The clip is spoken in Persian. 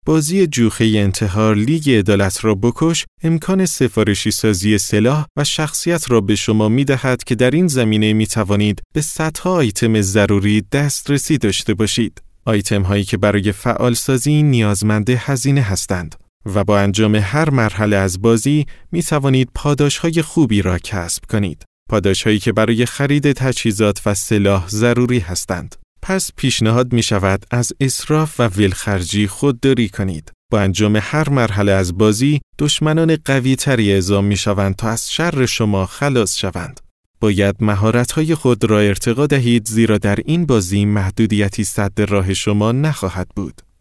بازی جوخه انتحار لیگ عدالت را بکش امکان سفارشی سازی سلاح و شخصیت را به شما می دهد که در این زمینه می توانید به صدها آیتم ضروری دسترسی داشته باشید. آیتم هایی که برای فعال سازی نیازمند هزینه هستند و با انجام هر مرحله از بازی می توانید پاداش های خوبی را کسب کنید. پاداش هایی که برای خرید تجهیزات و سلاح ضروری هستند. پس پیشنهاد می شود از اسراف و ولخرجی خودداری کنید. با انجام هر مرحله از بازی، دشمنان قوی تری اعزام می شوند تا از شر شما خلاص شوند. باید مهارت‌های خود را ارتقا دهید زیرا در این بازی محدودیتی سد راه شما نخواهد بود.